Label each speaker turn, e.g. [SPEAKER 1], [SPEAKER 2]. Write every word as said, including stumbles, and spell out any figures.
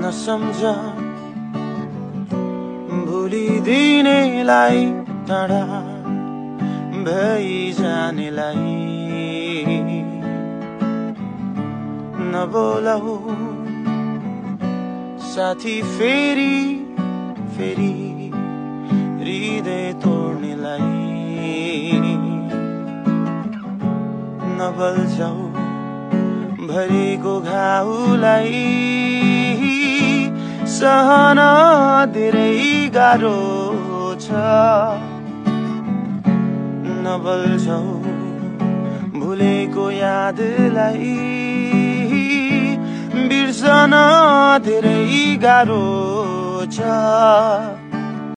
[SPEAKER 1] नसम्झ भुलिदिनेलाई टाढा भइजानेलाई नबोलाऊ साथी फेरि फेरि हृदय तोड्नेलाई नबल्झाऊ भरेको घाउलाई सहन धेरै गाह्रो छ नबल्झाऊ भुलेको यादलाई बिर्सन धेरै गाह्रो छ।